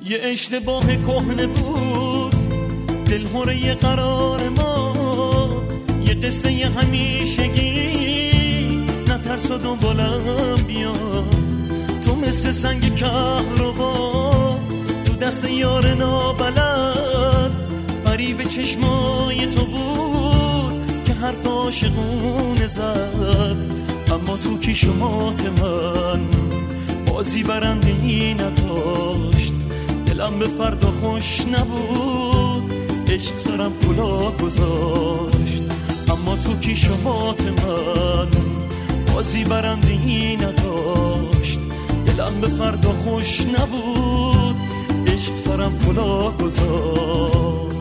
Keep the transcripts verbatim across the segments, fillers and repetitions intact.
یه اشتباه کهنه بود دلهوره قرار ما، یه قصه ی همیشگی، نترس و دنبالم بیا. تو مثل سنگ کهربا تو دست یار نابلد، فریب چشمای تو بود که هر عاشقونه زد. اما تو کیشمات من بازی برنده‌ای نداشت، دلم به فردا خوش نبود، عشق سرم کلاه گذاشت. اما تو کیشمات من بازی برنده‌ای نداشت، دلم به فردا خوش نبود، عشق سرم کلاه گذاشت.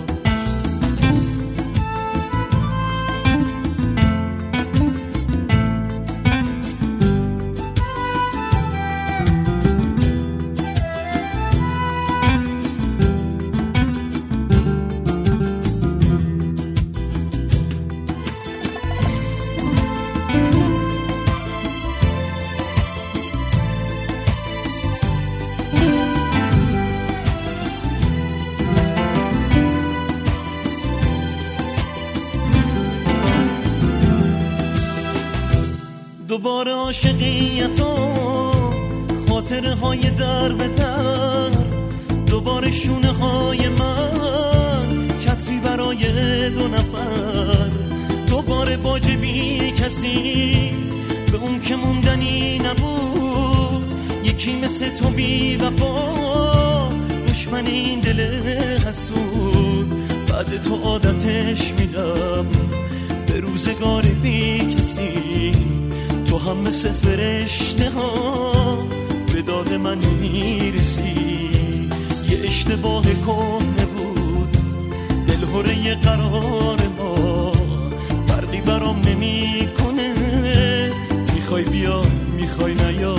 دوباره عاشقیتو، خاطره های در به در، دوباره شونه های من چتری برای دو نفر، دوباره باج بی کسی به اون که موندنی نبود، یکی مثل تو بی وفا، دشمن این دل حسود. بعد تو عادتش میدم به روزگار بی کسی، تو هم مثل فرشته ها به داد من میرسی. یه اشتباه کهنه بود دلهوره قرار ما، فرقی برام نمی کنه، میخوای بیا میخوای نیا،